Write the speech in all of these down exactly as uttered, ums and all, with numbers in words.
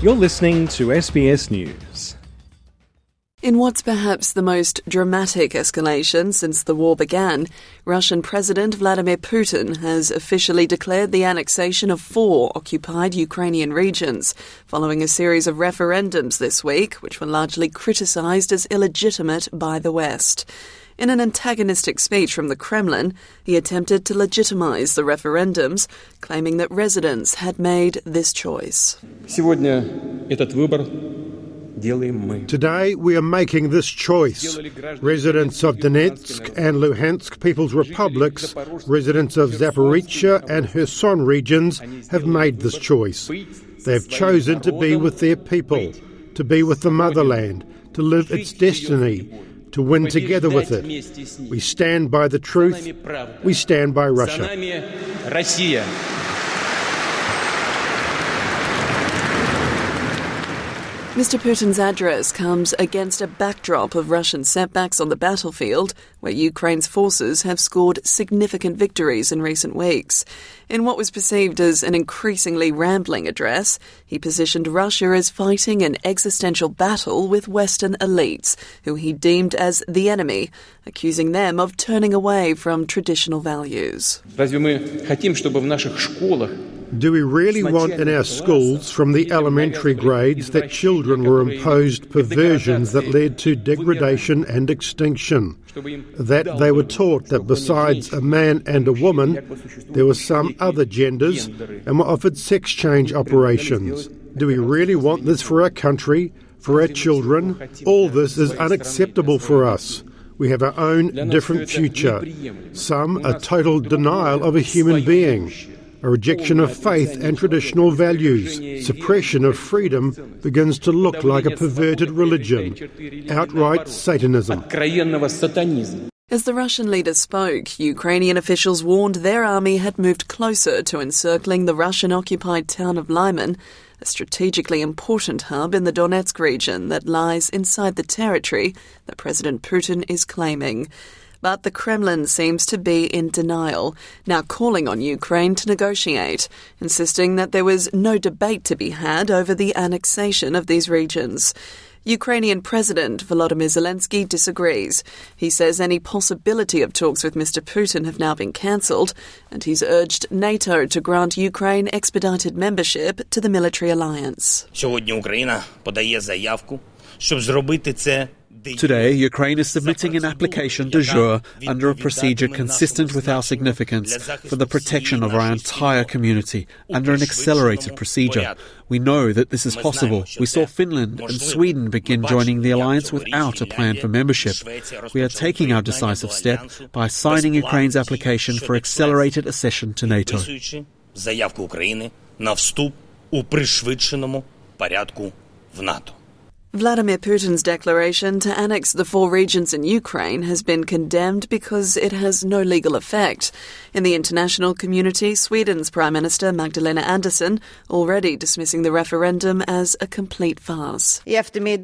You're listening to S B S News. In what's perhaps the most dramatic escalation since the war began, Russian President Vladimir Putin has officially declared the annexation of four occupied Ukrainian regions, following a series of referendums this week, which were largely criticised as illegitimate by the West. In an antagonistic speech from the Kremlin, he attempted to legitimise the referendums, claiming that residents had made this choice. Сегодня этот выбор Today we are making this choice. Residents of Donetsk and Luhansk People's Republics, residents of Zaporizhzhia and Kherson regions have made this choice. They have chosen to be with their people, to be with the motherland, to live its destiny, to win together with it. We stand by the truth. We stand by Russia. Mister Putin's address comes against a backdrop of Russian setbacks on the battlefield, where Ukraine's forces have scored significant victories in recent weeks. In what was perceived as an increasingly rambling address, he positioned Russia as fighting an existential battle with Western elites, who he deemed as the enemy, accusing them of turning away from traditional values. Разве мы хотим, чтобы в наших школах Do we really want in our schools, from the elementary grades, that children were imposed perversions that led to degradation and extinction? That they were taught that besides a man and a woman, there were some other genders and were offered sex change operations? Do we really want this for our country, for our children? All this is unacceptable for us. We have our own different future. Some a total denial of a human being. A rejection of faith and traditional values. Suppression of freedom begins to look like a perverted religion. Outright Satanism. As the Russian leader spoke, Ukrainian officials warned their army had moved closer to encircling the Russian-occupied town of Lyman, a strategically important hub in the Donetsk region that lies inside the territory that President Putin is claiming. But the Kremlin seems to be in denial, now calling on Ukraine to negotiate, insisting that there was no debate to be had over the annexation of these regions. Ukrainian President Volodymyr Zelensky disagrees. He says any possibility of talks with Mister Putin have now been cancelled, and he's urged NATO to grant Ukraine expedited membership to the military alliance. Сьогодні Україна подає заявку, щоб зробити це. Today, Ukraine is submitting an application de jure under a procedure consistent with our significance for the protection of our entire community under an accelerated procedure. We know that this is possible. We saw Finland and Sweden begin joining the alliance without a plan for membership. We are taking our decisive step by signing Ukraine's application for accelerated accession to NATO. Заявку України на вступ у пришвидшеному порядку в НАТО. Vladimir Putin's declaration to annex the four regions in Ukraine has been condemned because it has no legal effect. In the international community, Sweden's Prime Minister Magdalena Andersson already dismissing the referendum as a complete farce. This afternoon,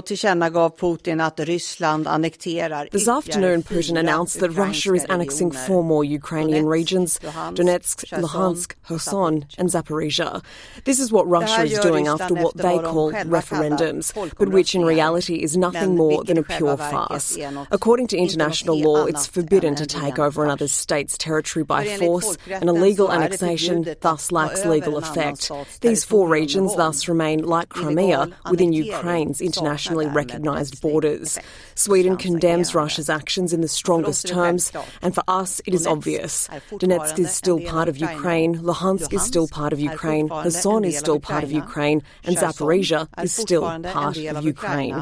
Putin announced that Russia is annexing four more Ukrainian regions, Donetsk, Luhansk, Kherson and Zaporizhzhia. This is what Russia is doing after what they call referendums, but which in reality is nothing more than a pure farce. According to international law, it's forbidden to take over another state's territory by force, and a legal annexation thus lacks legal effect. These four regions thus remain, like Crimea, within Ukraine's internationally recognised borders. Sweden condemns Russia's actions in the strongest terms, and for us it is obvious. Donetsk is still part of Ukraine, Luhansk is still part of Ukraine, Kherson is still part of Ukraine, and Zaporizhzhia is still part of Ukraine.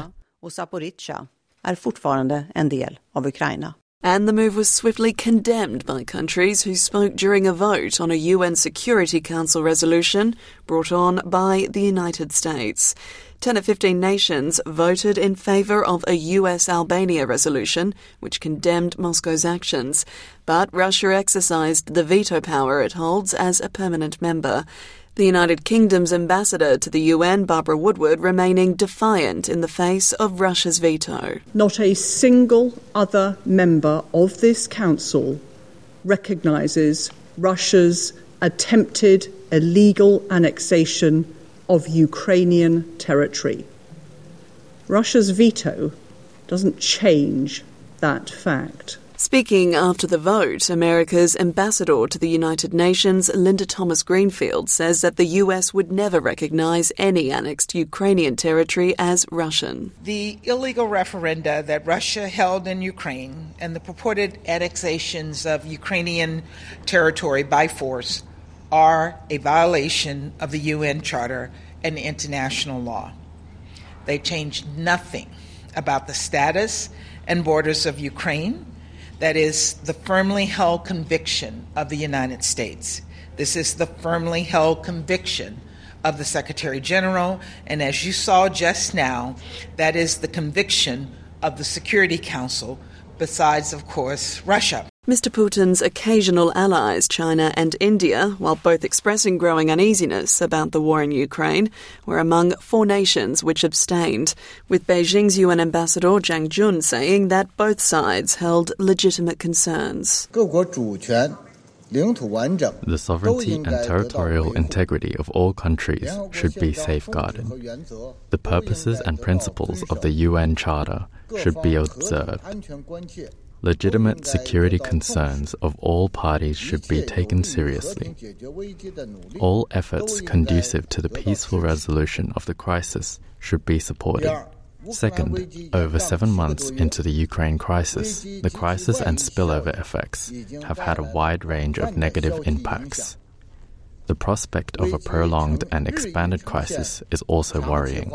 And the move was swiftly condemned by countries who spoke during a vote on a U N Security Council resolution brought on by the United States. Ten of fifteen nations voted in favour of a U S-Albania resolution which condemned Moscow's actions, but Russia exercised the veto power it holds as a permanent member. The United Kingdom's ambassador to the U N, Barbara Woodward, remaining defiant in the face of Russia's veto. Not a single other member of this council recognises Russia's attempted illegal annexation of Ukrainian territory. Russia's veto doesn't change that fact. Speaking after the vote, America's ambassador to the United Nations, Linda Thomas-Greenfield, says that the U S would never recognise any annexed Ukrainian territory as Russian. The illegal referenda that Russia held in Ukraine and the purported annexations of Ukrainian territory by force are a violation of the U N Charter and international law. They change nothing about the status and borders of Ukraine. That is the firmly held conviction of the United States. This is the firmly held conviction of the Secretary General, and as you saw just now, that is the conviction of the Security Council, besides, of course, Russia. Mister Putin's occasional allies, China and India, while both expressing growing uneasiness about the war in Ukraine, were among four nations which abstained, with Beijing's U N ambassador Zhang Jun saying that both sides held legitimate concerns. The sovereignty and territorial integrity of all countries should be safeguarded. The purposes and principles of the U N Charter should be observed. Legitimate security concerns of all parties should be taken seriously. All efforts conducive to the peaceful resolution of the crisis should be supported. Second, over seven months into the Ukraine crisis, the crisis and spillover effects have had a wide range of negative impacts. The prospect of a prolonged and expanded crisis is also worrying.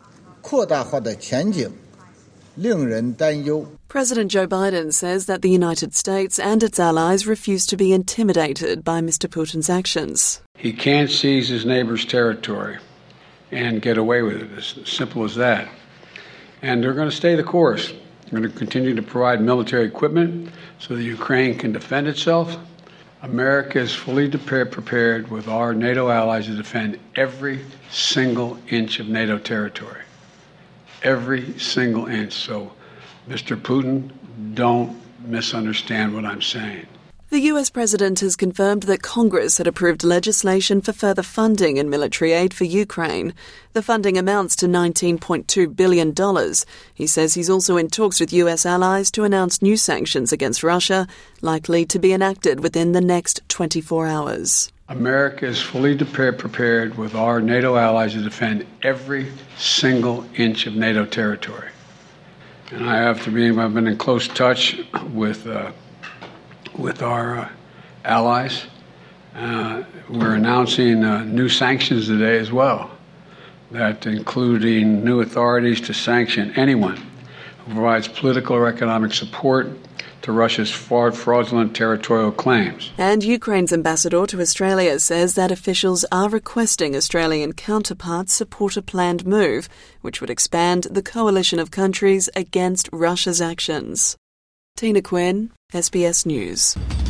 President Joe Biden says that the United States and its allies refuse to be intimidated by Mister Putin's actions. He can't seize his neighbor's territory and get away with it. It's as simple as that. And they're going to stay the course. They're going to continue to provide military equipment so that Ukraine can defend itself. America is fully prepared with our NATO allies to defend every single inch of NATO territory. Every single inch. So, Mister Putin, don't misunderstand what I'm saying. The U S president has confirmed that Congress had approved legislation for further funding and military aid for Ukraine. The funding amounts to nineteen point two billion dollars. He says he's also in talks with U S allies to announce new sanctions against Russia, likely to be enacted within the next twenty-four hours. America is fully prepared with our NATO allies to defend every single inch of NATO territory. And I have to be, I've been in close touch with uh, with our uh, allies. Uh, we're announcing uh, new sanctions today as well, that including new authorities to sanction anyone who provides political or economic support to Russia's fraudulent territorial claims. And Ukraine's ambassador to Australia says that officials are requesting Australian counterparts support a planned move, which would expand the coalition of countries against Russia's actions. Tina Quinn, S B S News.